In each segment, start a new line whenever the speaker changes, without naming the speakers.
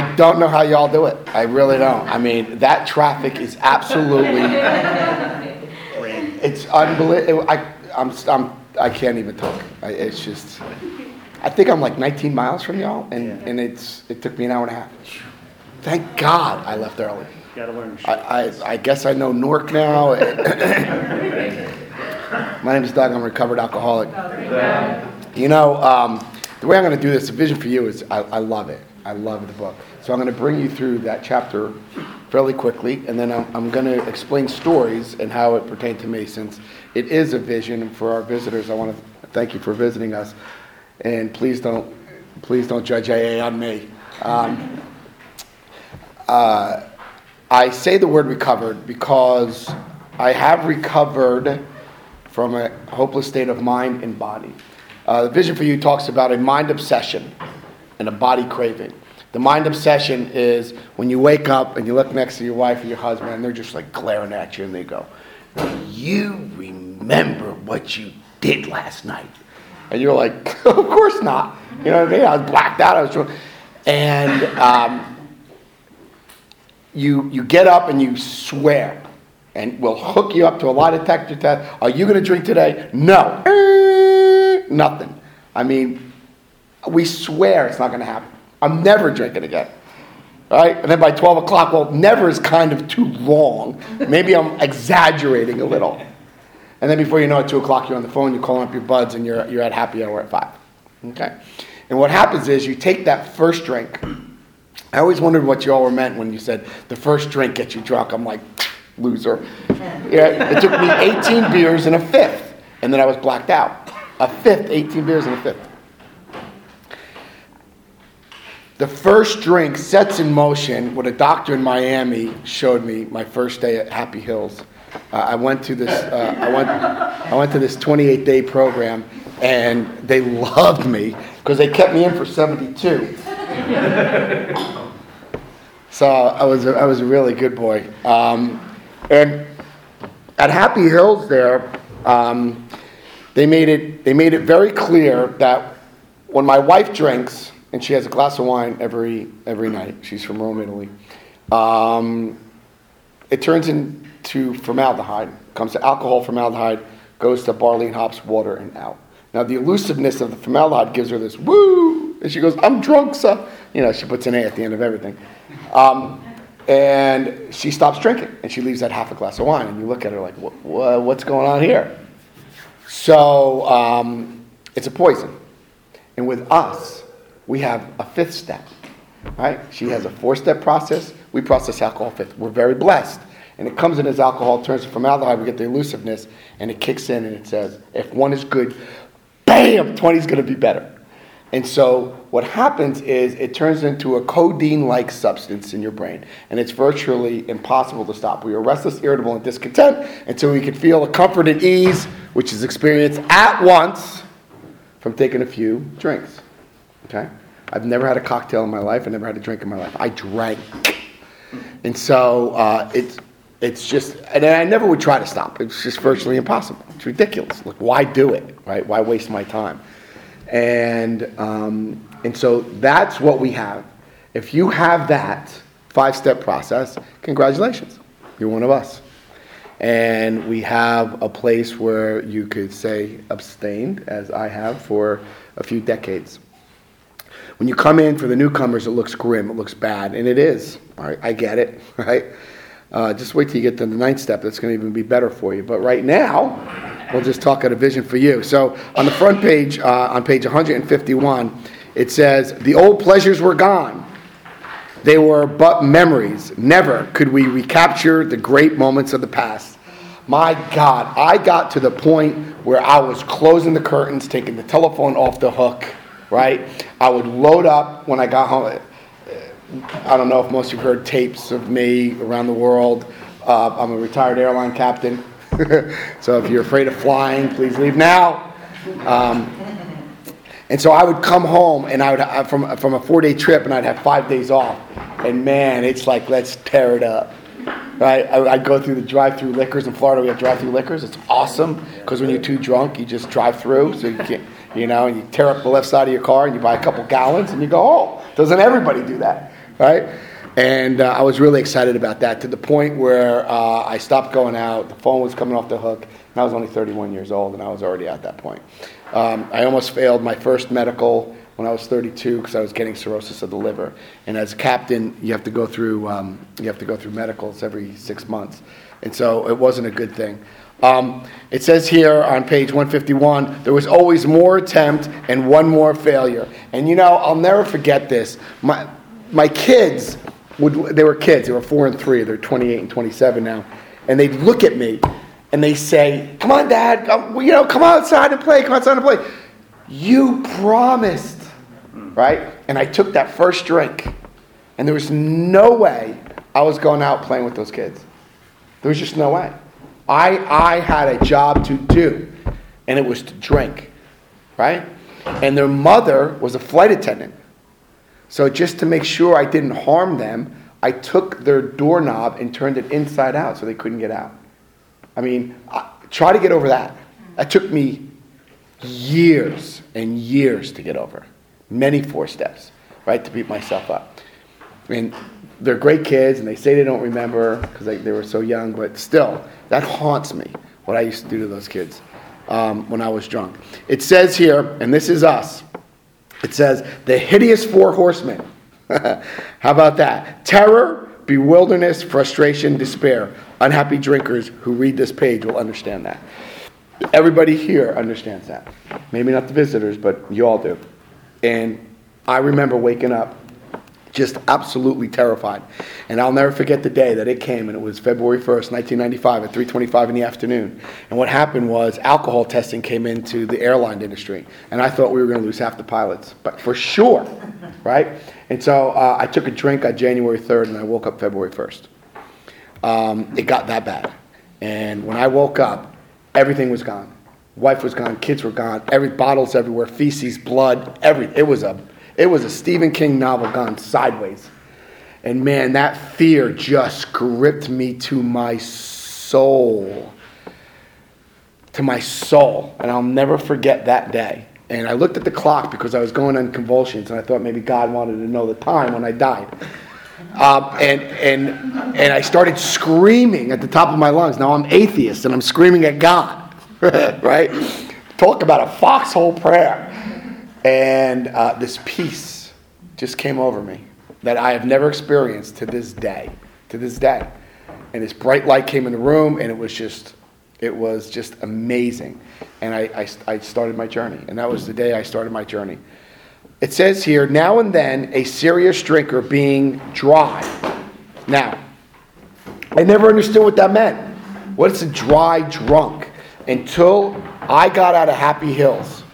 I don't know how y'all do it. I really don't. I mean, that traffic is absolutely, it's unbelievable. I can't even talk. It's just, I think I'm like 19 miles from y'all, and it took me an hour and a half. Thank God I left early.
Got to learn.
I guess I know Newark now. My name is Doug. I'm a recovered alcoholic. You know, the way I'm going to do this, the vision for you is I love it. I love the book. So I'm going to bring you through that chapter fairly quickly, and then I'm going to explain stories and how it pertained to me. Since it is a vision for our visitors, I want to thank you for visiting us, and please don't judge AA on me. I say the word recovered because I have recovered from a hopeless state of mind and body. The vision for you talks about a mind obsession and a body craving. The mind obsession is when you wake up and you look next to your wife or your husband and they're just like glaring at you and they go, "Do you remember what you did last night?" And you're like, "Of course not." You know what I mean? I was blacked out. I was drunk. And you get up and you swear. And we'll hook you up to a lie detector test. Are you going to drink today? No. Nothing. I mean, we swear it's not going to happen. I'm never drinking again. Right? And then by 12 o'clock, well, never is kind of too long. Maybe I'm exaggerating a little. And then before you know it, 2 o'clock, you're on the phone, you're calling up your buds, and you're at happy hour at 5. Okay? And what happens is you take that first drink. I always wondered what you all were meant when you said the first drink gets you drunk. I'm like, loser. Yeah, it took me 18 beers and a fifth, and then I was blacked out. A fifth, 18 beers and a fifth. The first drink sets in motion what a doctor in Miami showed me my first day at Happy Hills. I went to this. I went to this 28-day program, and they loved me because they kept me in for 72. So I was a really good boy. And at Happy Hills there, they made it very clear that when my wife drinks, and she has a glass of wine every night, she's from Rome, Italy, it turns into formaldehyde, comes to alcohol, formaldehyde, goes to barley and hops, water, and out. Now the elusiveness of the formaldehyde gives her this woo, and she goes, "I'm drunk, so," you know, she puts an A at the end of everything. And she stops drinking, and she leaves that half a glass of wine, and you look at her like, what's going on here? So it's a poison. And with us, we have a fifth step, right? She has a 4-step process. We process alcohol fifth. We're very blessed. And it comes in as alcohol, turns to formaldehyde, we get the elusiveness, and it kicks in, and it says, if 1 is good, bam, 20 is going to be better. And so what happens is it turns into a codeine-like substance in your brain, and it's virtually impossible to stop. We are restless, irritable, and discontent until we can feel a comfort and ease, which is experienced at once from taking a few drinks. Okay? I've never had a cocktail in my life. I never had a drink in my life. I drank. And so it's just, and I never would try to stop. It's just virtually impossible. It's ridiculous. Like, why do it, right? Why waste my time? And so that's what we have. If you have that 5-step process, congratulations. You're one of us. And we have a place where you could say abstained, as I have for a few decades. When you come in for the newcomers, it looks grim, it looks bad, and it is. All right, I get it, right? Just wait till you get to the 9th step. That's going to even be better for you. But right now, we'll just talk at a vision for you. So on the front page, on page 151, it says, the old pleasures were gone. They were but memories. Never could we recapture the great moments of the past. My God, I got to the point where I was closing the curtains, taking the telephone off the hook, right? I would load up when I got home. I don't know if most of you have heard tapes of me around the world. I'm a retired airline captain. So if you're afraid of flying, please leave now. And so I would come home, and I would from a 4-day trip, and I'd have 5 days off. And man, it's like, let's tear it up. Right? I'd go through the drive-through liquors. In Florida, we have drive-through liquors. It's awesome because when you're too drunk, you just drive through. So you can't, and you tear up the left side of your car, and you buy a couple gallons, and you go home. Doesn't everybody do that? right? And I was really excited about that, to the point where I stopped going out. The phone was coming off the hook, and I was only 31 years old, and I was already at that point. I almost failed my first medical when I was 32 because I was getting cirrhosis of the liver. And as a captain, you have to go through medicals every 6 months, and so it wasn't a good thing. It says here on page 151, there was always more attempt and one more failure. And I'll never forget this. My kids they were kids. They were 4 and 3. They're 28 and 27 now, and they'd look at me and they say, "Come on, Dad, come outside and play. Come outside and play. You promised." Right? And I took that first drink, and there was no way I was going out playing with those kids. There was just no way. I had a job to do, and it was to drink, right? And their mother was a flight attendant. So just to make sure I didn't harm them, I took their doorknob and turned it inside out so they couldn't get out. I mean, try to get over that. That took me years and years to get over. Many 4 steps, right, to beat myself up. I mean, they're great kids, and they say they don't remember because they were so young, but still, that haunts me, what I used to do to those kids when I was drunk. It says here, and this is us, it says, the hideous 4 horsemen. How about that? Terror, bewilderness, frustration, despair. Unhappy drinkers who read this page will understand that. Everybody here understands that. Maybe not the visitors, but you all do. And I remember waking up just absolutely terrified. And I'll never forget the day that it came, and it was February 1st, 1995 at 3:25 in the afternoon. And what happened was alcohol testing came into the airline industry, and I thought we were going to lose half the pilots, but for sure, right? And so I took a drink on January 3rd, and I woke up February 1st. It got that bad. And when I woke up, everything was gone. Wife was gone, kids were gone, bottles everywhere, feces, blood, everything. It was a Stephen King novel gone sideways. And man, that fear just gripped me to my soul. To my soul. And I'll never forget that day. And I looked at the clock because I was going on convulsions, and I thought maybe God wanted to know the time when I died. And I started screaming at the top of my lungs. Now I'm atheist, and I'm screaming at God. Right? Talk about a foxhole prayer. And this peace just came over me that I have never experienced to this day. And this bright light came in the room, and it was just amazing. And I started my journey. And that was the day I started my journey. It says here, now and then a serious drinker being dry. Now, I never understood what that meant. What's a dry drunk? Until I got out of Happy Hills.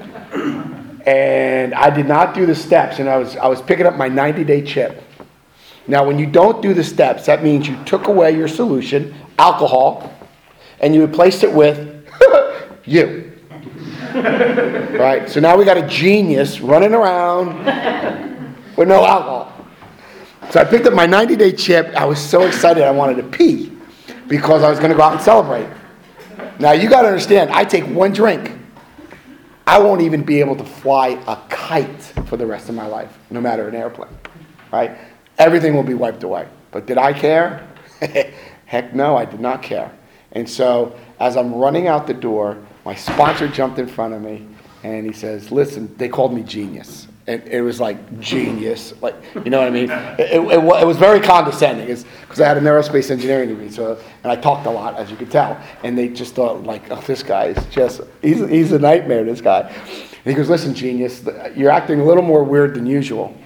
And I did not do the steps, and I was picking up my 90-day chip. Now, when you don't do the steps, that means you took away your solution, alcohol, and you replaced it with you. Right? So now we got a genius running around with no alcohol. So I picked up my 90-day chip. I was so excited I wanted to pee because I was going to go out and celebrate. Now, you got to understand, I take one drink. I won't even be able to fly a kite for the rest of my life, no matter an airplane. Right? Everything will be wiped away. But did I care? Heck no, I did not care. And so, as I'm running out the door, my sponsor jumped in front of me, and he says, listen, they called me genius. And it was like genius, like, you know what I mean? It was very condescending, because I had an aerospace engineering degree, and I talked a lot, as you could tell. And they just thought, like, oh, this guy is just, he's a nightmare, this guy. And he goes, listen, genius, you're acting a little more weird than usual.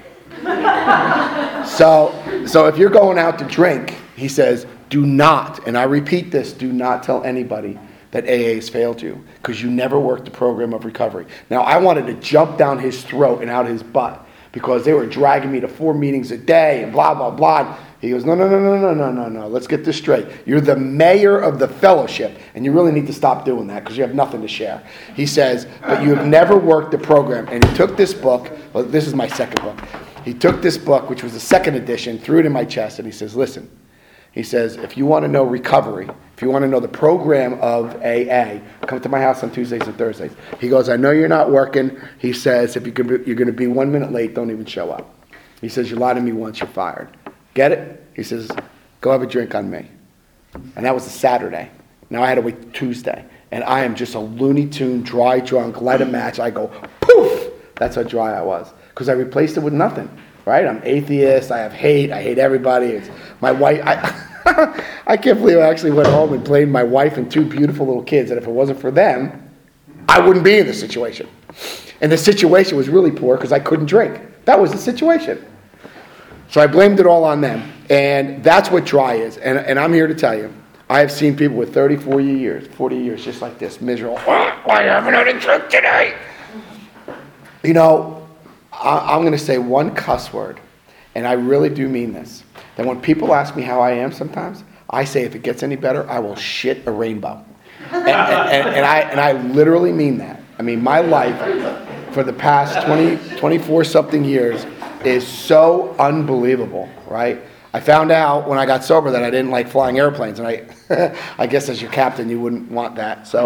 So if you're going out to drink, he says, do not, and I repeat this, do not tell anybody that AA has failed you, because you never worked the program of recovery. Now, I wanted to jump down his throat and out his butt, because they were dragging me to 4 meetings a day and blah, blah, blah. He goes, no, let's get this straight. You're the mayor of the fellowship, and you really need to stop doing that, because you have nothing to share. He says, but you have never worked the program. And he took this book, well, this is my second book. He took this book, which was the second edition, threw it in my chest, and he says, listen, he says, if you want to know recovery, if you want to know the program of AA, come to my house on Tuesdays and Thursdays. He goes, I know you're not working. He says, if you're going to be 1 minute late, don't even show up. He says, you lied to me once, you're fired. Get it? He says, go have a drink on me. And that was a Saturday. Now I had to wait Tuesday. And I am just a Looney Tune, dry drunk, light a match. I go, poof! That's how dry I was. Because I replaced it with nothing, right? I'm atheist. I have hate. I hate everybody. It's my wife. I can't believe I actually went home and blamed my wife and two beautiful little kids. And if it wasn't for them, I wouldn't be in this situation. And the situation was really poor because I couldn't drink. That was the situation. So I blamed it all on them. And that's what dry is. And I'm here to tell you, I have seen people with 30, 40 years, just like this, miserable. Why haven't I had a drink today? You know, I'm going to say one cuss word, and I really do mean this. That when people ask me how I am sometimes, I say if it gets any better, I will shit a rainbow. And I literally mean that. I mean, my life for the past 24-something years is so unbelievable, right? I found out when I got sober that I didn't like flying airplanes, and I guess as your captain you wouldn't want that. So,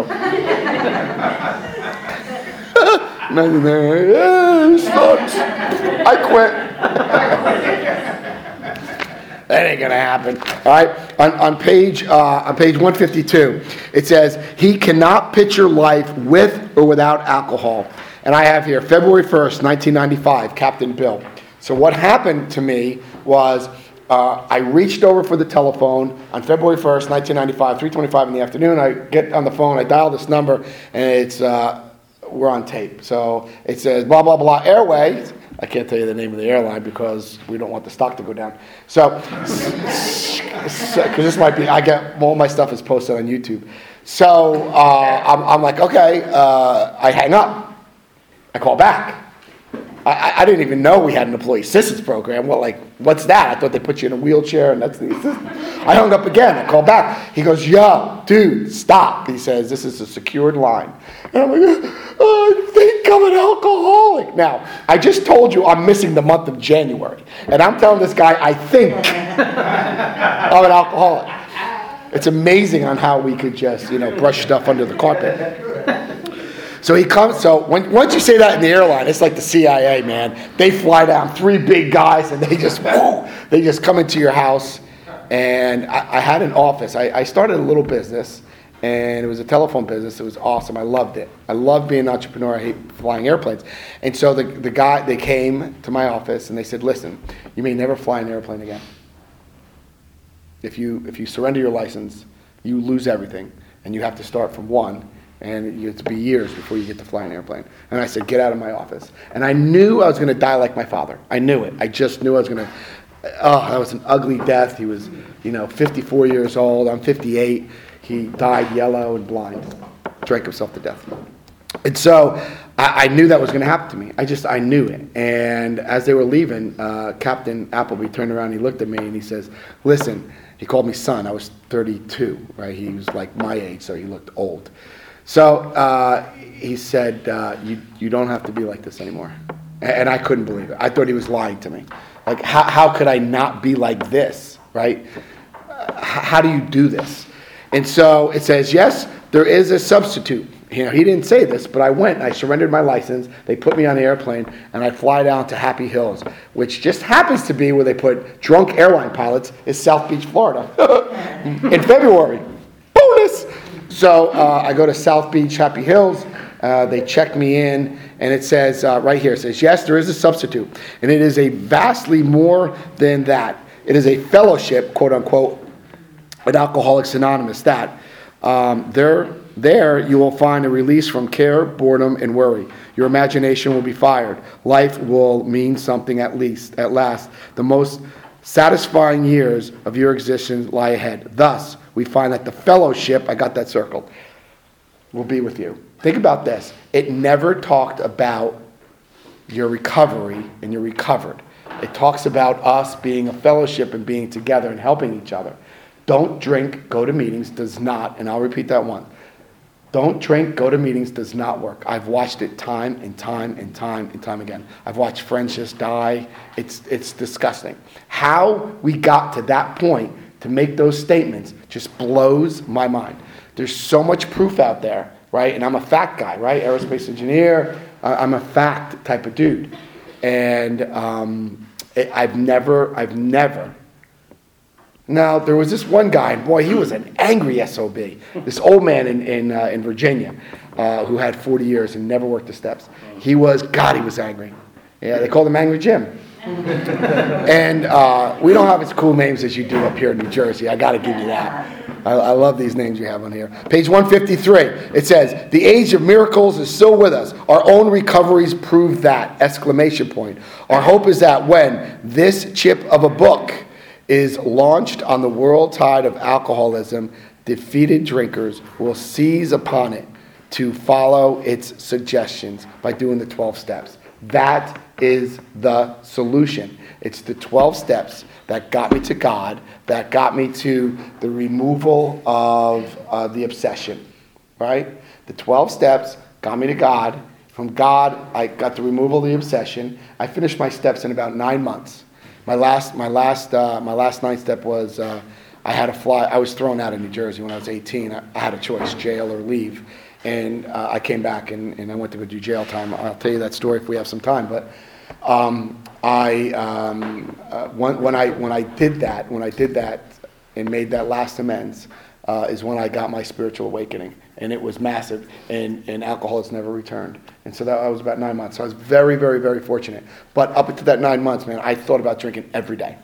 it sucks. I quit. That ain't gonna happen. All right. On page 152, it says he cannot picture life with or without alcohol. And I have here February 1st, 1995, Captain Bill. So what happened to me was. I reached over for the telephone on February 1st, 1995, 3:25 in the afternoon. I get on the phone, I dial this number, and it's, we're on tape. So it says, blah, blah, blah, Airways. I can't tell you the name of the airline because we don't want the stock to go down. So, because this might be, all my stuff is posted on YouTube. So I'm like, okay, I hang up. I call back. I didn't even know we had an employee assistance program. Well, what's that? I thought they put you in a wheelchair and that's the assistant. I hung up again. I called back. He goes, yo, dude, stop. He says, this is a secured line. And I'm like, I think I'm an alcoholic. Now, I just told you I'm missing the month of January. And I'm telling this guy, I think I'm an alcoholic. It's amazing on how we could just, brush stuff under the carpet. So he comes. So once you say that in the airline, it's like the CIA, man. They fly down 3 big guys, and they just come into your house. And I had an office. I started a little business, and it was a telephone business. It was awesome. I loved it. I love being an entrepreneur. I hate flying airplanes. And so they came to my office, and they said, "Listen, you may never fly an airplane again. If you surrender your license, you lose everything, and you have to start from one." And it's be years before you get to fly an airplane. And I said, get out of my office. And I knew I was going to die like my father. I knew it. I just knew I was going to, that was an ugly death. He was, 54 years old. I'm 58. He died yellow and blind. Drank himself to death. And so I knew that was going to happen to me. I knew it. And as they were leaving, Captain Appleby turned around and he looked at me and he says, listen, he called me son. I was 32, right? He was like my age, so he looked old. So he said, you don't have to be like this anymore. And I couldn't believe it. I thought he was lying to me. Like, how could I not be like this, right? How do you do this? And so it says, yes, there is a substitute. He didn't say this, but I went and I surrendered my license. They put me on the airplane, and I fly down to Happy Hills, which just happens to be where they put drunk airline pilots, is South Beach, Florida, in February. Bonus! So I go to South Beach, Happy Hills. They check me in, and it says right here, it says, yes, there is a substitute, and it is a vastly more than that. It is a fellowship, quote unquote, with Alcoholics Anonymous. That there you will find a release from care, boredom, and worry. Your imagination will be fired. Life will mean something at last. The most satisfying years of your existence lie ahead. Thus, we find that the fellowship, I got that circled, will be with you. Think about this. It never talked about your recovery and you're recovered. It talks about us being a fellowship and being together and helping each other. Don't drink, go to meetings does not, and I'll repeat that one. Don't drink, go to meetings does not work. I've watched it time and time and time and time again. I've watched friends just die. It's disgusting. How we got to that point to make those statements just blows my mind. There's so much proof out there, right? And I'm a fact guy, right? Aerospace engineer. I'm a fact type of dude. And I've never. Now, there was this one guy, and boy, he was an angry SOB. This old man in Virginia who had 40 years and never worked the steps. He was angry. Yeah, they called him Angry Jim. And we don't have as cool names as you do up here in New Jersey. I got to give you that. I love these names you have on here. Page 153, it says, the age of miracles is still with us. Our own recoveries prove that! ! Our hope is that when this chip of a book is launched on the world tide of alcoholism, defeated drinkers will seize upon it to follow its suggestions by doing the 12 steps. That is the solution. It's the 12 steps that got me to God, that got me to the removal of the obsession, right? The 12 steps got me to God. From God, I got the removal of the obsession. I finished my steps in about 9 months. My last 9th step was I had to fly. I was thrown out of New Jersey when I was 18. I had a choice, jail or leave. And I came back and I went to go do jail time. I'll tell you that story if we have some time. But when I did that and made that last amends, is when I got my spiritual awakening, and it was massive. And alcohol has never returned. And so that was about 9 months. So I was very, very, very fortunate. But up until that 9 months, man, I thought about drinking every day.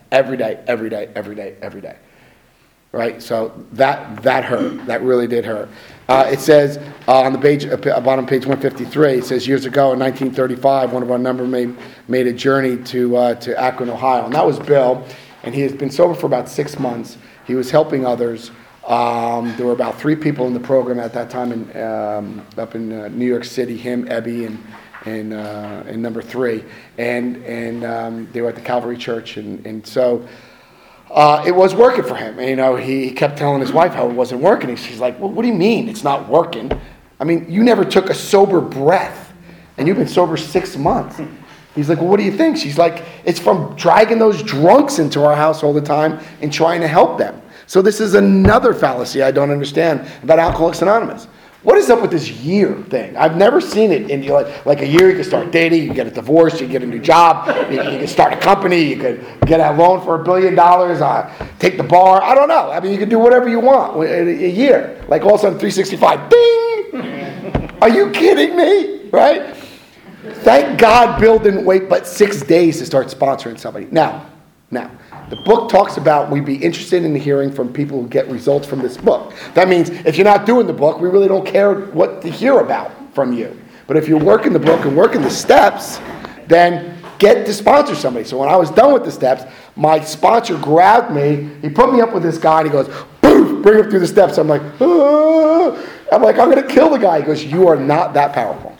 Right? So that hurt. That really did hurt. It says on the page, bottom page 153, it says years ago in 1935, one of our number made a journey to Akron, Ohio. And that was Bill. And he has been sober for about 6 months. He was helping others. There were about 3 people in the program at that time up in New York City, him, Ebby, and number 3. And they were at the Calvary Church. And so it was working for him. And, he kept telling his wife how it wasn't working. And she's like, well, what do you mean it's not working? I mean, you never took a sober breath, and you've been sober 6 months. He's like, well, what do you think? She's like, it's from dragging those drunks into our house all the time and trying to help them. So this is another fallacy I don't understand about Alcoholics Anonymous. What is up with this year thing? I've never seen it in like a year. You can start dating, you can get a divorce, you can get a new job, you can start a company, you can get a loan for $1 billion, take the bar. I don't know. I mean, you can do whatever you want in a year. Like all of a sudden, 365, ding! Are you kidding me? Right? Thank God Bill didn't wait but 6 days to start sponsoring somebody. Now, the book talks about we'd be interested in hearing from people who get results from this book. That means if you're not doing the book, we really don't care what to hear about from you. But if you're working the book and working the steps, then get to sponsor somebody. So when I was done with the steps, my sponsor grabbed me, he put me up with this guy, and he goes, boom, bring him through the steps. I'm like, ah. I'm going to kill the guy. He goes, you are not that powerful.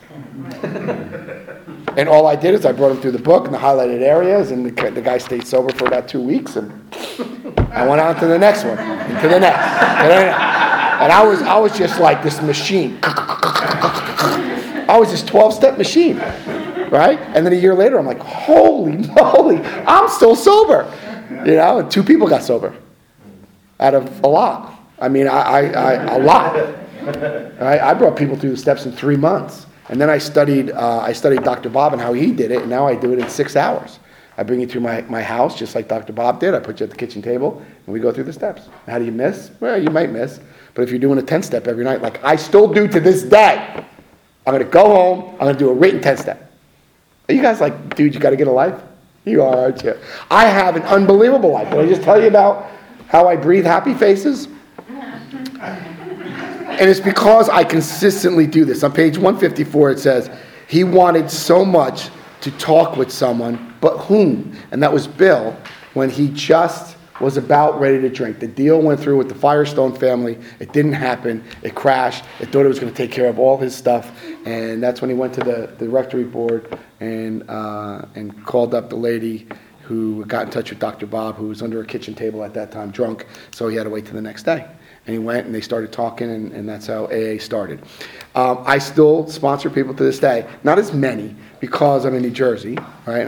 And all I did is I brought him through the book and the highlighted areas, and the guy stayed sober for about 2 weeks, and I went on to the next one, and to the next, and I was just like this machine. I was this 12-step machine, right? And then a year later, I'm like, holy moly, I'm still sober, And 2 people got sober out of a lot. I mean, a lot. I brought people through the steps in 3 months. And then I studied Dr. Bob and how he did it, and now I do it in 6 hours. I bring you through my house just like Dr. Bob did. I put you at the kitchen table, and we go through the steps. How do you miss? Well, you might miss. But if you're doing a 10-step every night, like I still do to this day, I'm going to go home, I'm going to do a written 10-step. Are you guys like, dude, you got to get a life? You are, aren't you? I have an unbelievable life. Did I just tell you about how I breathe happy faces? And it's because I consistently do this. On page 154, it says, he wanted so much to talk with someone, but whom? And that was Bill, when he just was about ready to drink. The deal went through with the Firestone family. It didn't happen. It crashed. It thought it was going to take care of all his stuff. And that's when he went to the rectory board and called up the lady who got in touch with Dr. Bob, who was under a kitchen table at that time, drunk. So he had to wait till the next day. And he went and they started talking, and that's how AA started. I still sponsor people to this day. Not as many, because I'm in New Jersey, right? And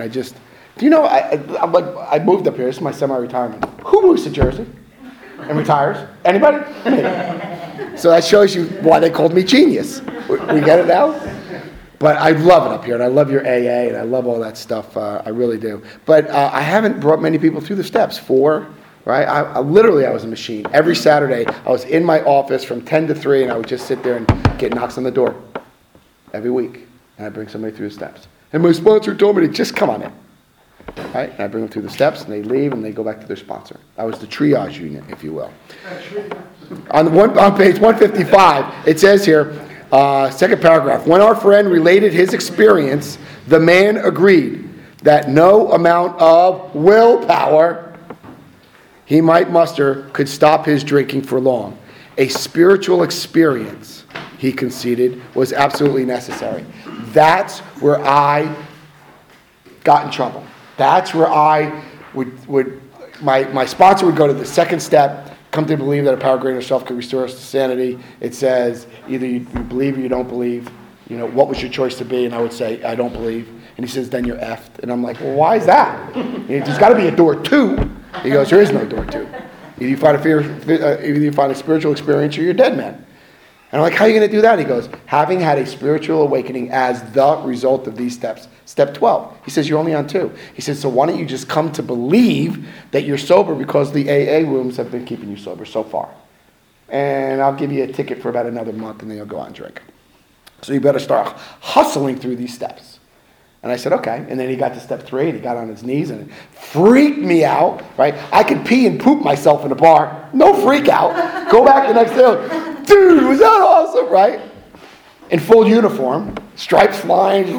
I moved up here. This is my semi-retirement. Who moves to Jersey and retires? Anybody? Me. So that shows you why they called me genius. We get it now? But I love it up here, and I love your AA, and I love all that stuff. I really do. But I haven't brought many people through the steps. 4, right? I literally was a machine. Every Saturday, I was in my office from 10 to 3, and I would just sit there and get knocks on the door every week. And I'd bring somebody through the steps. And my sponsor told me to just come on in. Right? And I bring them through the steps, and they leave, and they go back to their sponsor. I was the triage unit, if you will. On page 155, it says here, second paragraph, when our friend related his experience, the man agreed that no amount of willpower he might muster could stop his drinking for long. A spiritual experience, he conceded, was absolutely necessary. That's where I got in trouble. That's where I would my sponsor would go to the second step, come to believe that a power greater than yourself can restore us to sanity. It says either you believe or you don't believe. You know, what was your choice to be? And I would say, I don't believe. And he says, then you're effed. And I'm like, well, why is that? There's got to be a door 2. He goes, there is no door 2. Either you find a spiritual experience or you're a dead man. And I'm like, how are you going to do that? He goes, having had a spiritual awakening as the result of these steps. Step 12. He says, you're only on 2. He says, so why don't you just come to believe that you're sober because the AA rooms have been keeping you sober so far. And I'll give you a ticket for about another month and then you'll go out and drink. So you better start hustling through these steps. And I said, okay. And then he got to step 3 and he got on his knees and it freaked me out, right? I could pee and poop myself in a bar. No freak out. Go back the next day. Dude, was that awesome, right? In full uniform, stripes flying.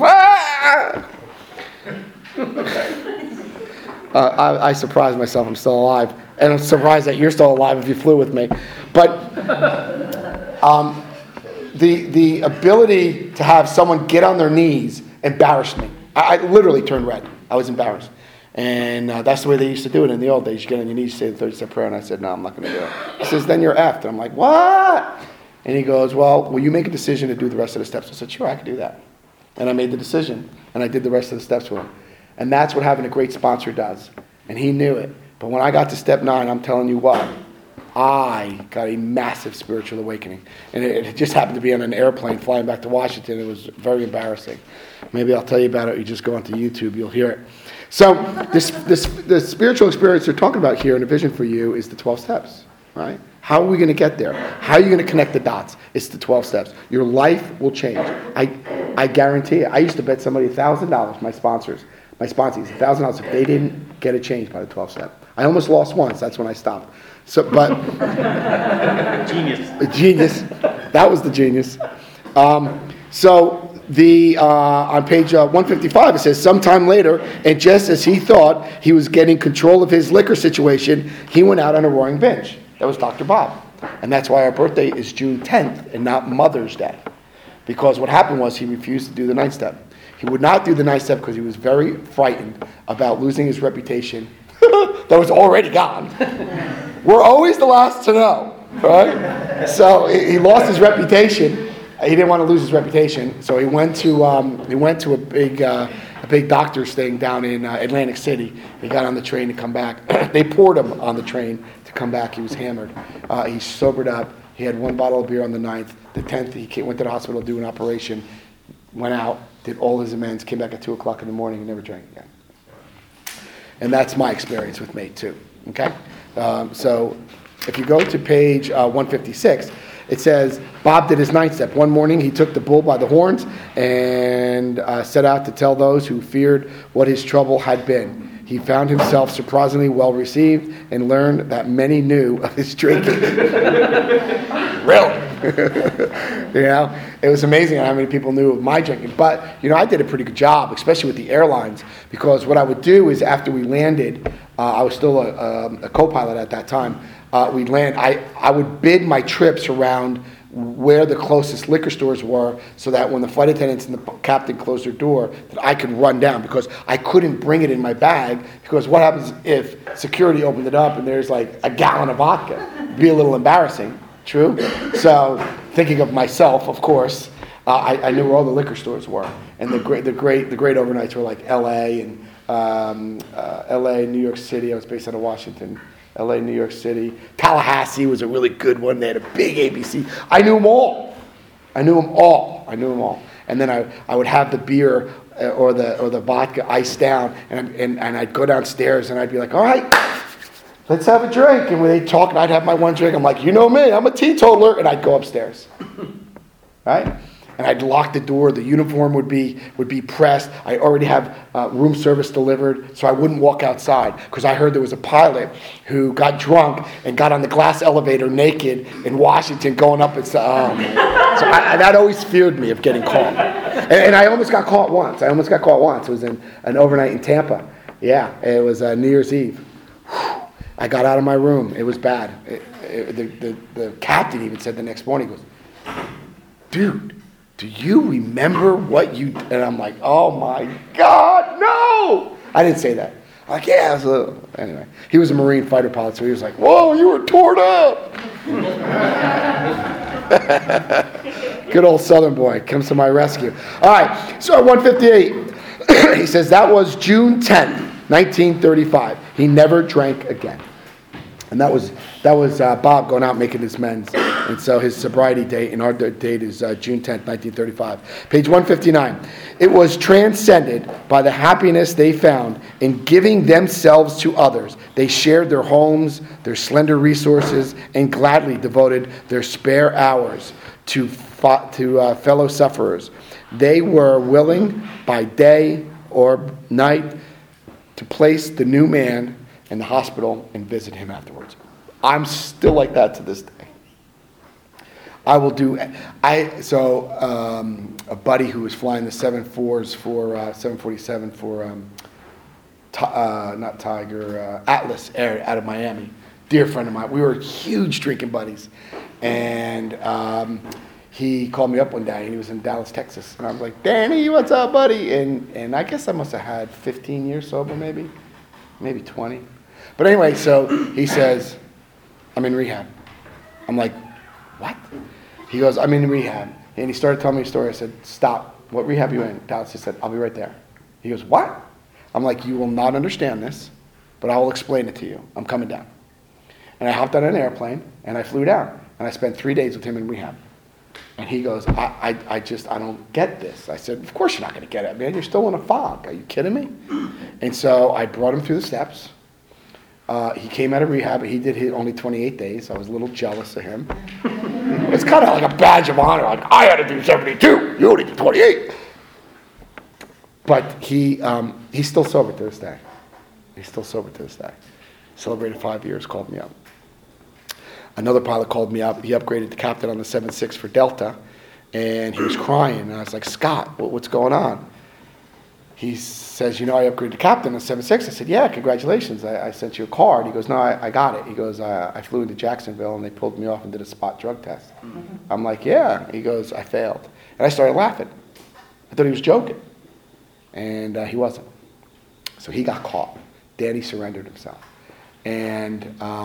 I surprised myself I'm still alive. And I'm surprised that you're still alive if you flew with me. But the ability to have someone get on their knees embarrassed me. I literally turned red. I was embarrassed. And that's the way they used to do it in the old days. You get on your knees, say the 30-step prayer, and I said, no, I'm not going to do it. He says, then you're effed. And I'm like, what? And he goes, well, will you make a decision to do the rest of the steps? I said, sure, I can do that. And I made the decision, and I did the rest of the steps with him. And that's what having a great sponsor does. And he knew it. But when I got to step 9, I'm telling you what, I got a massive spiritual awakening. And it just happened to be on an airplane flying back to Washington. It was very embarrassing. Maybe I'll tell you about it. You just go onto YouTube, you'll hear it. So the spiritual experience they're talking about here in a vision for you is the 12 steps, right? How are we going to get there? How are you going to connect the dots? It's the 12 steps. Your life will change. I guarantee it. I used to bet somebody $1,000, my sponsees, $1,000 if they didn't get a change by the 12 step. I almost lost once. That's when I stopped. So, but genius. That was the genius. On page 155, it says, sometime later, and just as he thought he was getting control of his liquor situation, he went out on a roaring binge. That was Dr. Bob. And that's why our birthday is June 10th and not Mother's Day. Because what happened was he refused to do the 9th step. He would not do the 9th step because he was very frightened about losing his reputation that was already gone. We're always the last to know, right? So he lost his reputation. He didn't want to lose his reputation, so he went to a big doctor's thing down in Atlantic City. He got on the train to come back. They poured him on the train to come back. He was hammered. He sobered up. He had 1 bottle of beer on the 9th. The 10th, he went to the hospital to do an operation. Went out, did all his amends, came back at 2 o'clock in the morning, and never drank again. And that's my experience with Mate too. Okay, so if you go to page 156. It says, Bob did his 9th step. One morning, he took the bull by the horns and set out to tell those who feared what his trouble had been. He found himself surprisingly well received and learned that many knew of his drinking. Really? It was amazing how many people knew of my drinking. But, I did a pretty good job, especially with the airlines, because what I would do is after we landed, I was still a co-pilot at that time, we'd land. I would bid my trips around where the closest liquor stores were so that when the flight attendants and the captain closed their door, that I could run down because I couldn't bring it in my bag because what happens if security opened it up and there's like a gallon of vodka? It'd be a little embarrassing, true? So thinking of myself, of course, I knew where all the liquor stores were. And the great overnights were like L.A. and L.A., New York City. I was based out of Washington. L.A., New York City. Tallahassee was a really good one. They had a big ABC. I knew them all. And then I would have the beer or the vodka iced down, and I'd go downstairs and I'd be like, all right, let's have a drink. And when they'd talk and I'd have my one drink, I'm like, you know me, I'm a teetotaler. And I'd go upstairs. Right? And I'd lock the door. The uniform would be pressed. I already have room service delivered, so I wouldn't walk outside because I heard there was a pilot who got drunk and got on the glass elevator naked in Washington going up. So that always feared me of getting caught. And I almost got caught once. It was in an overnight in Tampa. Yeah, it was New Year's Eve. I got out of my room. It was bad. The captain even said the next morning, he goes, dude, do you remember what you... And I'm like, oh my God, no! I didn't say that. I'm like, yeah. Anyway, he was a Marine fighter pilot, so he was like, whoa, you were torn up! Good old Southern boy comes to my rescue. All right, so 158. He says, that was June 10th, 1935. He never drank again. And that was Bob going out making his amends. And so his sobriety date, and our date is June 10th, 1935. Page 159. It was transcended by the happiness they found in giving themselves to others. They shared their homes, their slender resources, and gladly devoted their spare hours to fellow sufferers. They were willing by day or night to place the new man in the hospital and visit him afterwards. I'm still like that to this day. I will do. A buddy who was flying the 747 for not Tiger Atlas Air out of Miami. Dear friend of mine. We were huge drinking buddies, and he called me up one day, and he was in Dallas, Texas, and I was like, Danny, what's up, buddy? And I guess I must have had 15 years sober, maybe 20. But anyway, so he says, I'm in rehab. I'm like, what? He goes, I'm in rehab. And he started telling me a story. I said, stop. What rehab are you in? Dallas. He said, I'll be right there. He goes, what? I'm like, you will not understand this, but I will explain it to you. I'm coming down. And I hopped on an airplane, and I flew down. And I spent 3 days with him in rehab. And he goes, I don't get this. I said, of course you're not going to get it, man. You're still in a fog. Are you kidding me? And so I brought him through the steps. He came out of rehab. He did hit only 28 days. I was a little jealous of him. It's kind of like a badge of honor. Like, I had to do 72. You only did 28. But he's still sober to this day. Celebrated 5 years, called me up. Another pilot called me up. He upgraded to captain on the 7.6 for Delta. And he was crying. And I was like, Scott, what's going on? He says, I upgraded to captain on 7.6. I said, yeah, congratulations. I sent you a card. He goes, no, I got it. He goes, I flew into Jacksonville, and they pulled me off and did a spot drug test. Mm-hmm. I'm like, yeah. He goes, I failed. And I started laughing. I thought he was joking. And he wasn't. So he got caught. Danny surrendered himself. And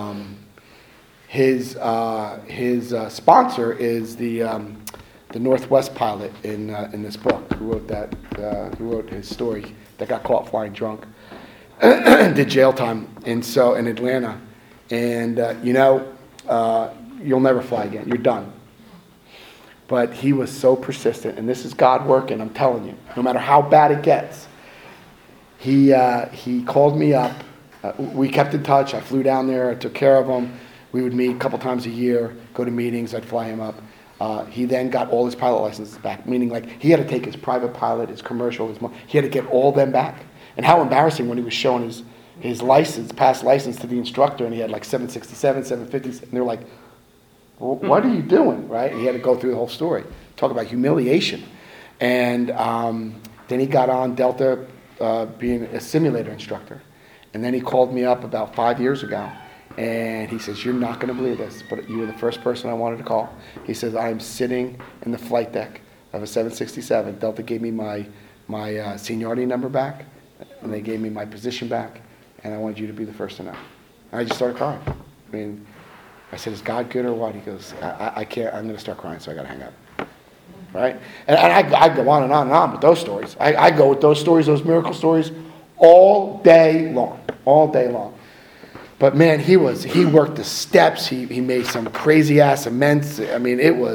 his sponsor is the Northwest pilot in this book who wrote his story that got caught flying drunk, did jail time in Atlanta, and you'll never fly again. You're done. But he was so persistent, and this is God working. I'm telling you, no matter how bad it gets, he called me up. We kept in touch. I flew down there. I took care of him. We would meet a couple times a year, go to meetings. I'd fly him up. He then got all his pilot licenses back, meaning like he had to take his private pilot, his commercial, he had to get all them back. And how embarrassing when he was showing his license, past license to the instructor, and he had like 767, 750s, and they're like, well, what are you doing, right? And he had to go through the whole story. Talk about humiliation. And then he got on Delta being a simulator instructor. And then he called me up about 5 years ago. And he says, you're not going to believe this, but you were the first person I wanted to call. He says, I'm sitting in the flight deck of a 767. Delta gave me my seniority number back, and they gave me my position back, and I wanted you to be the first to know. And I just started crying. I mean, I said, is God good or what? He goes, I can't, I'm going to start crying, so I got to hang up. Right? And I go on and on and on with those stories. I go with those stories, those miracle stories, all day long. But man, he worked the steps. He made some crazy ass amends. I mean, it was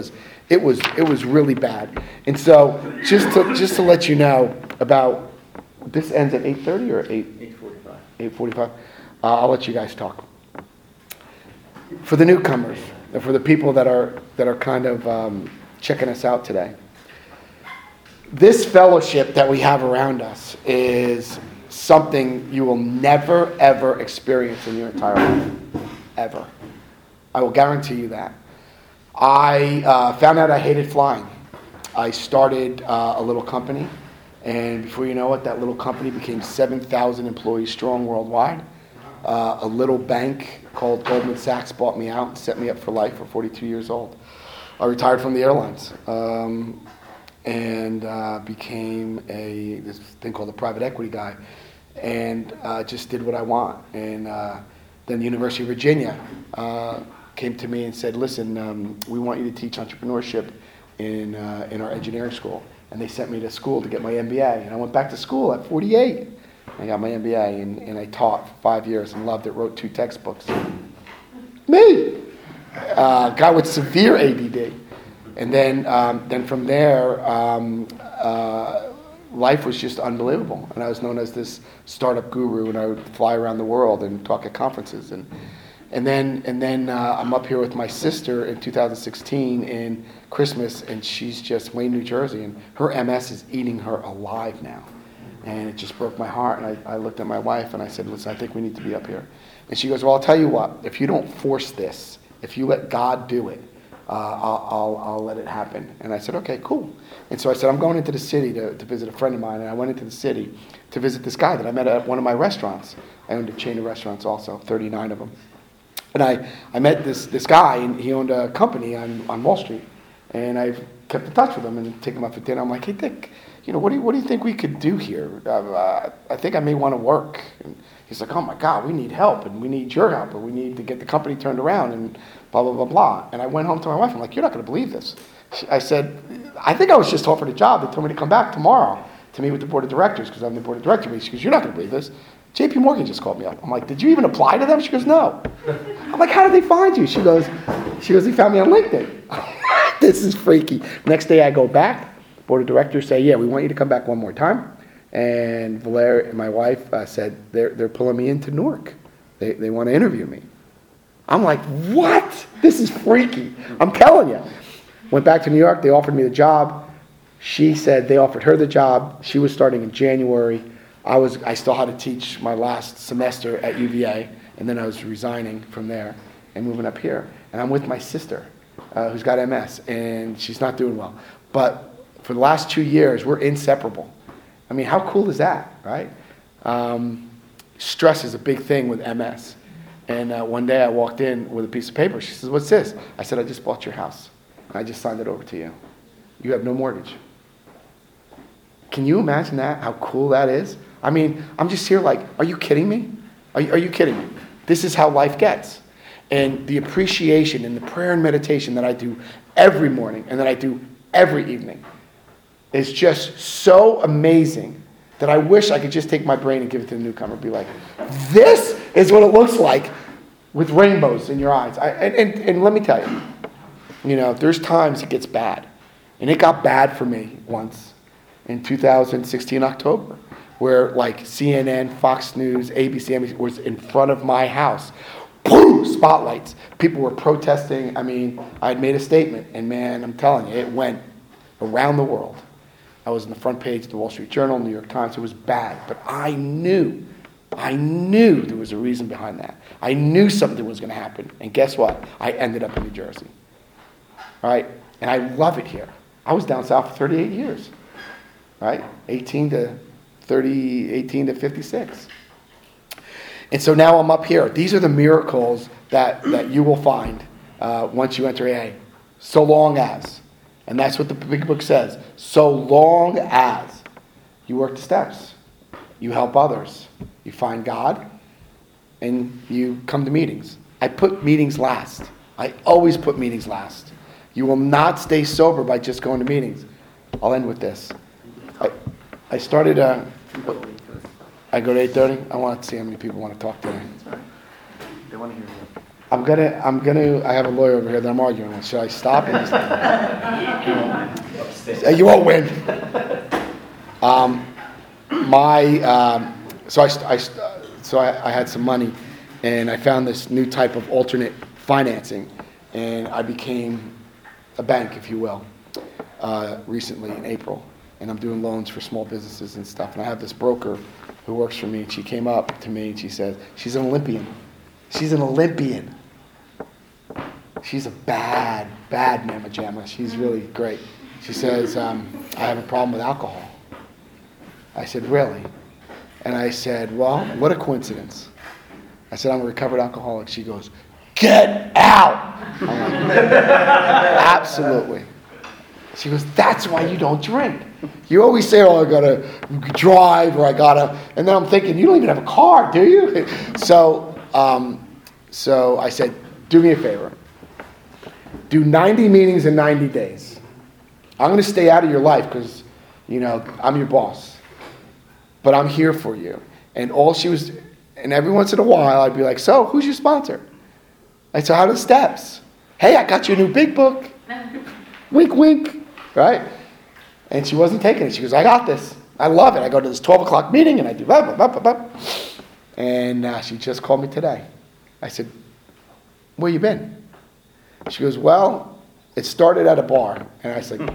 It was really bad. And so just to let you know about, this ends at 8:30 or
8:45.
8:45. I'll let you guys talk. For the newcomers, and for the people that are kind of checking us out today, this fellowship that we have around us is something you will never, ever experience in your entire life. Ever. I will guarantee you that. I found out I hated flying. I started a little company, and before you know it, that little company became 7,000 employees strong worldwide. A little bank called Goldman Sachs bought me out and set me up for life for 42 years old. I retired from the airlines and became this thing called a private equity guy, and just did what I want. And then the University of Virginia came to me and said, listen, we want you to teach entrepreneurship in our engineering school. And they sent me to school to get my MBA. And I went back to school at 48. I got my MBA, and I taught for 5 years and loved it, wrote 2 textbooks. Me! Guy with severe ADD. And then from there, life was just unbelievable. And I was known as this startup guru, and I would fly around the world and talk at conferences. And then I'm up here with my sister in 2016 in Christmas, and she's just Wayne, New Jersey, and her MS is eating her alive now. And it just broke my heart. And I looked at my wife and I said, listen, I think we need to be up here. And she goes, well, I'll tell you what, if you don't force this, if you let God do it, I'll let it happen. And I said, okay, cool. And so I said, I'm going into the city to visit a friend of mine. And I went into the city to visit this guy that I met at one of my restaurants. I owned a chain of restaurants also, 39 of them. And I met this guy, and he owned a company on Wall Street. And I've kept in touch with him and taken him out for dinner. I'm like, hey, Dick, what do you think we could do here? I think I may want to work. And he's like, oh my God, we need help, and we need your help, and we need to get the company turned around, and blah, blah, blah, blah. And I went home to my wife. I'm like, you're not going to believe this. I said, I think I was just offered a job. They told me to come back tomorrow to meet with the board of directors, because I'm the board of directors. She goes, you're not going to believe this. JP Morgan just called me up. I'm like, did you even apply to them? She goes, no. I'm like, how did they find you? She goes, they found me on LinkedIn. This is freaky. Next day I go back. Board of directors say, yeah, we want you to come back one more time. And Valeria, my wife, said, they're pulling me into Newark. They want to interview me. I'm like, what? This is freaky. I'm telling you. Went back to New York. They offered me the job. She said they offered her the job. She was starting in January. I still had to teach my last semester at UVA, and then I was resigning from there and moving up here. And I'm with my sister, who's got MS, and she's not doing well. But for the last 2 years, we're inseparable. I mean, how cool is that, right? Stress is a big thing with MS. And one day I walked in with a piece of paper. She says, what's this? I said, I just bought your house. And I just signed it over to you. You have no mortgage. Can you imagine that, how cool that is? I mean, I'm just here like, are you kidding me? Are you kidding me? This is how life gets. And the appreciation and the prayer and meditation that I do every morning and that I do every evening is just so amazing that I wish I could just take my brain and give it to the newcomer and be like, this is what it looks like with rainbows in your eyes. And let me tell you, there's times it gets bad. And it got bad for me once in 2016 October, where like CNN, Fox News, ABC, NBC was in front of my house. Boom! Spotlights. People were protesting. I mean, I had made a statement, and man, I'm telling you, it went around the world. I was on the front page of the Wall Street Journal, New York Times. It was bad, but I knew there was a reason behind that. I knew something was going to happen, and guess what? I ended up in New Jersey. All right? And I love it here. I was down south for 38 years. Right? 18 to 56. And so now I'm up here. These are the miracles that you will find once you enter AA. So long as. And that's what the big book says. So long as you work the steps. You help others. You find God. And you come to meetings. I put meetings last. I always put meetings last. You will not stay sober by just going to meetings. I'll end with this. I started, I go to 8:30. I want to see how many people want to talk today.
They want to hear you.
I have a lawyer over here that I'm arguing with. Should I stop? You won't win. So I had some money, and I found this new type of alternate financing, and I became a bank, if you will, recently in April, and I'm doing loans for small businesses and stuff. And I have this broker who works for me, and she came up to me and she said, she's an Olympian. She's an Olympian. She's a bad mamma jamma. She's really great. She says, I have a problem with alcohol. I said, really? And I said, well, what a coincidence. I said, I'm a recovered alcoholic. She goes, get out. I'm like, absolutely. She goes, that's why you don't drink. You always say, oh, I got to drive or I got to, and then I'm thinking, you don't even have a car, do you? So I said, do me a favor. Do 90 meetings in 90 days. I'm going to stay out of your life because, I'm your boss. But I'm here for you. And every once in a while, I'd be like, so, who's your sponsor? I said, how are the steps? Hey, I got you a new big book. Wink, wink. Right? And she wasn't taking it. She goes, I got this. I love it. I go to this 12 o'clock meeting and I do blah, blah, blah, blah, blah. And she just called me today. I said, where you been? She goes, well, it started at a bar. And I said,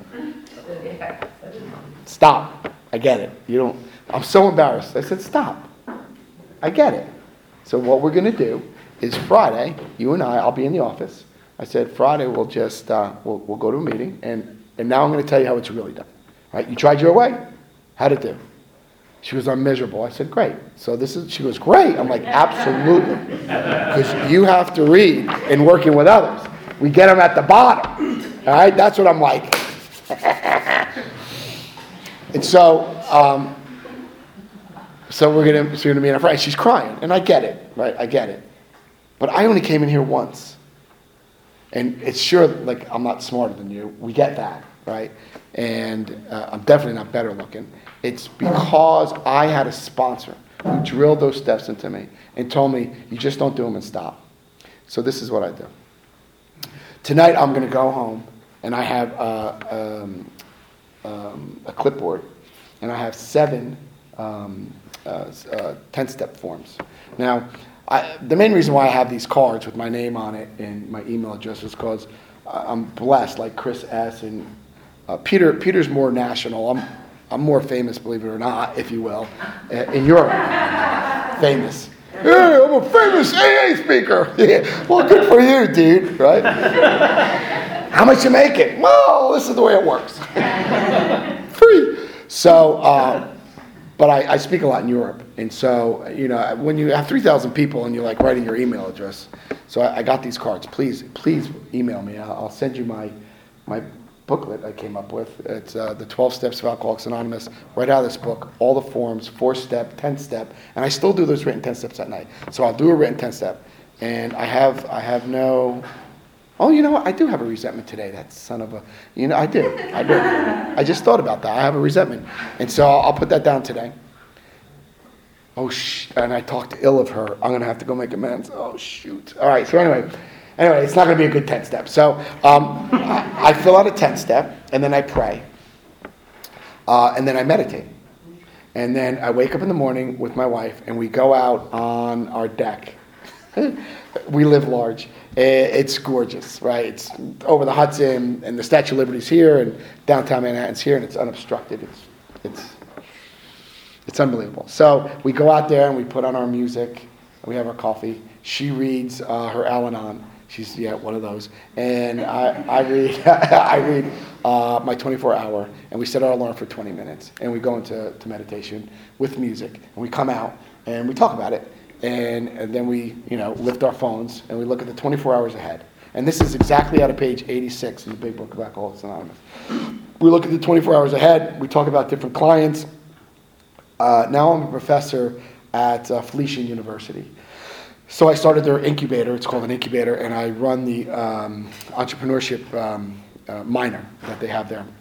stop. I get it. I'm so embarrassed. I said, stop. I get it. So what we're going to do is Friday, you and I'll be in the office. I said, Friday we'll just, we'll go to a meeting, and now I'm going to tell you how it's really done. Right? You tried your way? How'd it do? She goes, I'm miserable. I said, great. So she goes, great. I'm like, absolutely. Because you have to read in working with others. We get them at the bottom. All right? That's what I'm like. And so we're going to meet on Friday. She's crying, and I get it, right? I get it. But I only came in here once. And it's sure, like, I'm not smarter than you. We get that, right? And I'm definitely not better looking. It's because I had a sponsor who drilled those steps into me and told me, you just don't do them and stop. So this is what I do. Tonight I'm going to go home, and I have a clipboard, and I have 7 10-step forms. Now, the main reason why I have these cards with my name on it and my email address is because I'm blessed, like Chris S. and Peter's more national. I'm more famous, believe it or not, if you will, in Europe. Famous. Yeah, I'm a famous AA speaker. Yeah. Well, good for you, dude, right? How much you making? Well, this is the way it works. Free. So, but I speak a lot in Europe. And so, when you have 3,000 people and you're like writing your email address, so I got these cards. Please email me. I'll send you my booklet I came up with. It's the 12 Steps of Alcoholics Anonymous. Right out of this book, all the forms, 4-step, 10-step, and I still do those written 10 steps at night. So I'll do a written 10-step, and I have no. Oh, you know what? I do have a resentment today. That son of a. I do. I just thought about that. I have a resentment, and so I'll put that down today. Oh and I talked ill of her. I'm gonna have to go make amends. Oh shoot! All right. So anyway, it's not gonna be a good 10-step. So I fill out a 10-step, and then I pray, and then I meditate, and then I wake up in the morning with my wife, and we go out on our deck. We live large. It's gorgeous, right? It's over the Hudson, and the Statue of Liberty's here, and downtown Manhattan's here, and it's unobstructed. It's unbelievable. So we go out there and we put on our music. We have our coffee. She reads her Al-Anon. She's one of those, and I read my 24-hour, and we set our alarm for 20 minutes, and we go into meditation with music, and we come out and we talk about it, and then we lift our phones and we look at the 24 hours ahead. And this is exactly out of page 86 in the Big Book of Alcoholics Anonymous. We look at the 24 hours ahead. We talk about different clients. Now I'm a professor at Felician University. So I started their incubator. It's called an incubator, and I run the entrepreneurship minor that they have there.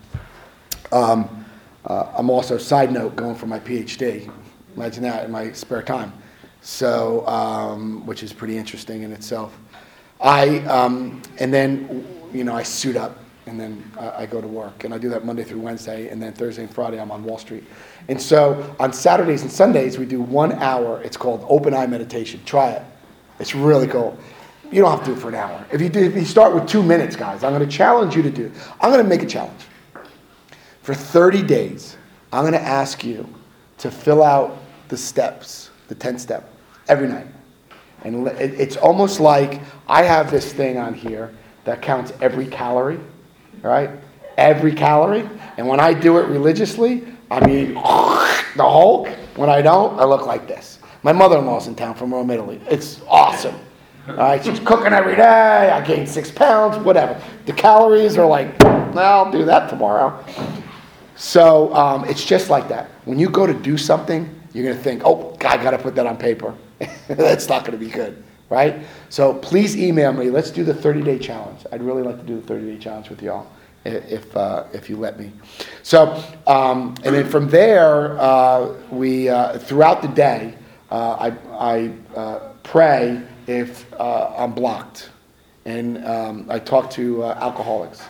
I'm also, side note, going for my PhD. Imagine that in my spare time. So, which is pretty interesting in itself. And then, I suit up, and then I go to work, and I do that Monday through Wednesday, and then Thursday and Friday I'm on Wall Street. And so on Saturdays and Sundays we do 1 hour. It's called open eye meditation. Try it. It's really cool. You don't have to do it for an hour. If you start with 2 minutes, guys, I'm going to challenge you to do. I'm going to make a challenge. For 30 days, I'm going to ask you to fill out the steps, the 10-step, every night. And it's almost like I have this thing on here that counts every calorie, right? Every calorie. And when I do it religiously, I mean, the Hulk. When I don't, I look like this. My mother-in-law's in town from Rome, Italy. It's awesome. All right, she's cooking every day. I gained 6 pounds, whatever. The calories are like, well, I'll do that tomorrow. So it's just like that. When you go to do something, you're going to think, oh, I got to put that on paper. That's not going to be good, right? So please email me. Let's do the 30-day challenge. I'd really like to do the 30-day challenge with y'all, if you let me. So, and then from there, we throughout the day, I pray if I'm blocked, and I talk to alcoholics.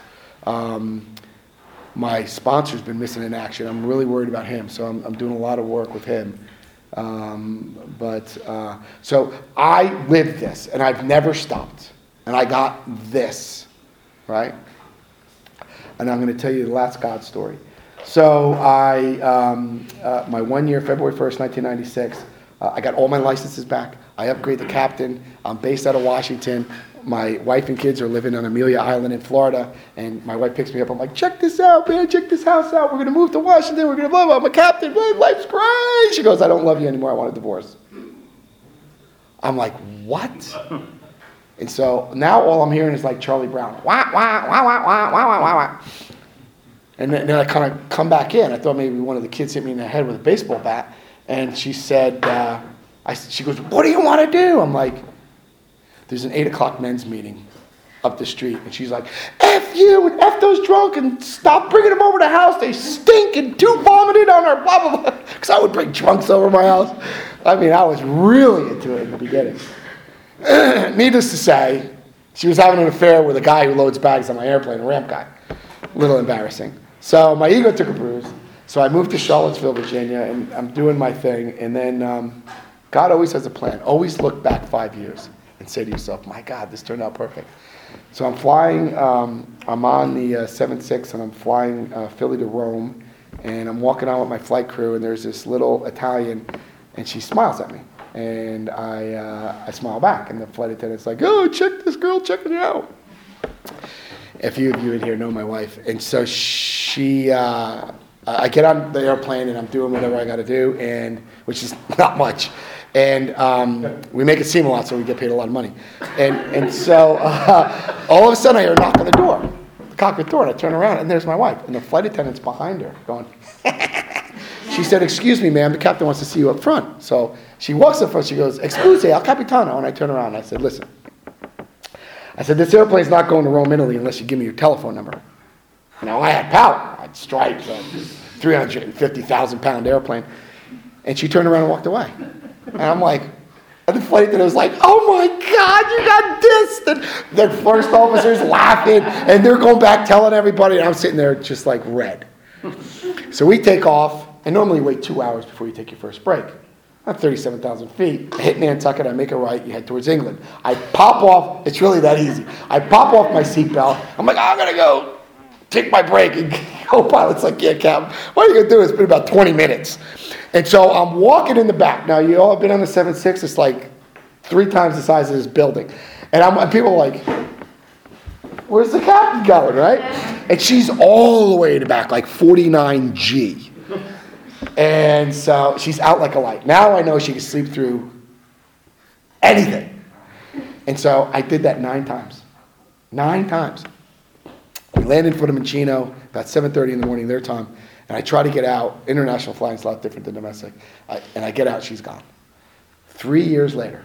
My sponsor's been missing in action. I'm really worried about him, so I'm doing a lot of work with him. So I lived this, and I've never stopped. And I got this, right? And I'm going to tell you the last God story. So my 1 year, February 1st, 1996, I got all my licenses back. I upgraded the captain. I'm based out of Washington. My wife and kids are living on Amelia Island in Florida, and my wife picks me up. I'm like, check this out, man. Check this house out. We're going to move to Washington. We're going to blah, blah. I'm a captain. Life's great. She goes, I don't love you anymore. I want a divorce. I'm like, what? And so now all I'm hearing is like Charlie Brown. Wah, wah, wah, wah, wah, wah, wah, wah. And then I kind of come back in. I thought maybe one of the kids hit me in the head with a baseball bat. And she said, she goes, what do you want to do? I'm like, there's an 8 o'clock men's meeting up the street. And she's like, F you and F those drunk and stop bringing them over to the house. They stink and two vomited on our blah, blah, blah. Because I would bring drunks over my house. I mean, I was really into it in the beginning. Needless to say, she was having an affair with a guy who loads bags on my airplane, a ramp guy. A little embarrassing. So my ego took a bruise. So I moved to Charlottesville, Virginia, and I'm doing my thing. And then God always has a plan. Always look back 5 years and say to yourself, my God, this turned out perfect. So I'm flying, I'm on the 76, and I'm flying Philly to Rome. And I'm walking out with my flight crew, and there's this little Italian, and she smiles at me. And I smile back, and the flight attendant's like, oh, check this girl checking you out. A few of you in here know my wife. And so I get on the airplane, and I'm doing whatever I got to do, and which is not much. And we make it seem a lot, so we get paid a lot of money. And so all of a sudden, I hear a knock on the door, the cockpit door, and I turn around, and there's my wife. And the flight attendant's behind her going, she said, excuse me, ma'am, the captain wants to see you up front. So she walks up front, she goes, excuse me, al capitano. And I turn around, and I said, listen. I said, this airplane's not going to Rome, Italy, unless you give me your telephone number. Now, I had power. I had stripes, a 350,000-pound airplane. And she turned around and walked away. And I'm like, and the flight attendant was like, oh my God, you got dissed. And the first officer's laughing, and they're going back telling everybody, and I'm sitting there just like red. So we take off, and normally you wait 2 hours before you take your first break. I'm 37,000 feet. I hit Nantucket, I make a right, you head towards England. I pop off, it's really that easy. I pop off my seatbelt. I'm like, I'm going to go take my break. And co-pilot's like, yeah, Captain, what are you going to do? It's been about 20 minutes. And so I'm walking in the back. Now, you all have been on the 7.6. It's like 3 times the size of this building. And people are like, where's the captain going, right? And she's all the way in the back, like 49G. And so she's out like a light. Now I know she can sleep through anything. And so I did that 9 times. 9 times. We landed in Fiumicino about 7:30 in the morning their time. And I try to get out. International flying is a lot different than domestic. And I get out, she's gone. 3 years later.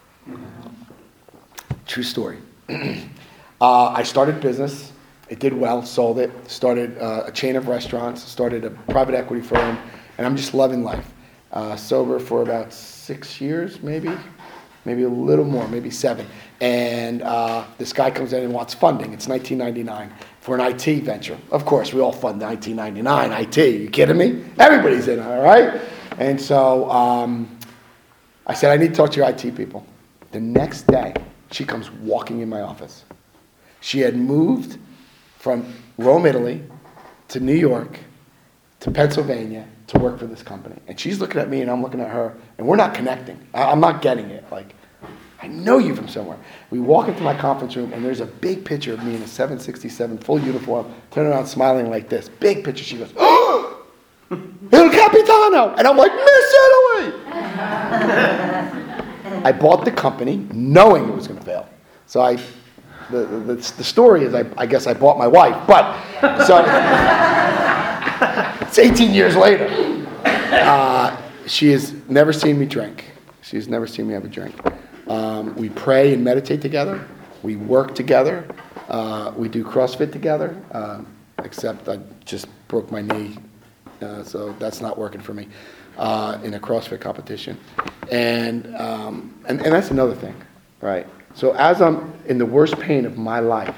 True story. I started business. It did well, sold it. Started a chain of restaurants. Started a private equity firm. And I'm just loving life. sober for about 6 years, maybe a little more, maybe 7. And this guy comes in and wants funding. It's 1999 for an IT venture. Of course, we all fund 1999 IT. You kidding me? Everybody's in it, all right? And so I said, I need to talk to your IT people. The next day, she comes walking in my office. She had moved from Rome, Italy, to New York, to Pennsylvania, to work for this company. And she's looking at me and I'm looking at her, and we're not connecting. I'm not getting it. Like, I know you from somewhere. We walk into my conference room and there's a big picture of me in a 767 full uniform, turning around smiling like this. Big picture. She goes, oh, Il Capitano. And I'm like, Miss Italy. I bought the company knowing it was going to fail. So the story is I guess I bought my wife. But, so, it's 18 years later. She has never seen me drink. She has never seen me have a drink. We pray and meditate together. We work together. We do CrossFit together, except I just broke my knee, so that's not working for me in a CrossFit competition. And that's another thing, right? So as I'm in the worst pain of my life,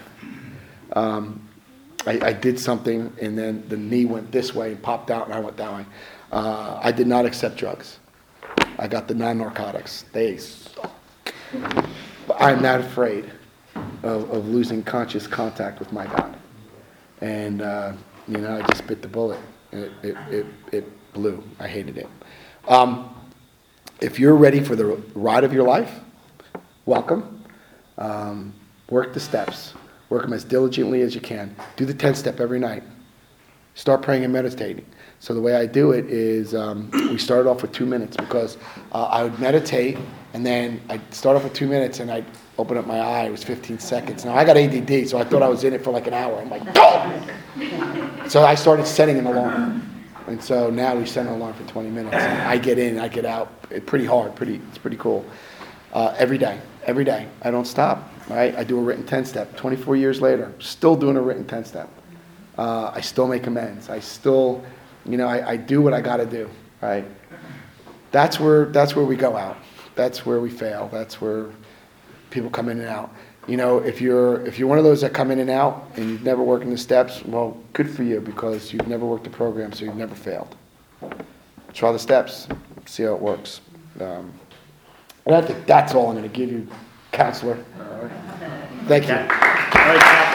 I did something, and then the knee went this way and popped out, and I went that way. I did not accept drugs. I got the non-narcotics. They suck. But I'm not afraid of losing conscious contact with my God. And, I just bit the bullet. It blew. I hated it. If you're ready for the ride of your life, welcome. Work the steps. Work them as diligently as you can. Do the 10-step every night. Start praying and meditating. So the way I do it is we started off with 2 minutes because I would meditate and then I'd start off with 2 minutes and I'd open up my eye. It was 15 seconds. Now I got ADD, so I thought I was in it for like an hour. I'm like, go! So I started setting an alarm. And so now we set an alarm for 20 minutes. I get in, I get out. It's pretty hard. It's pretty cool. Every day. I don't stop. Right? I do a written 10-step. 24 years later, still doing a written 10-step. I still make amends. I still, I do what I got to do. Right? That's where we go out. That's where we fail. That's where people come in and out. If you're one of those that come in and out and you've never worked in the steps, well, good for you because you've never worked the program, so you've never failed. Try the steps, see how it works. And I think that's all I'm going to give you, counselor. Thank you.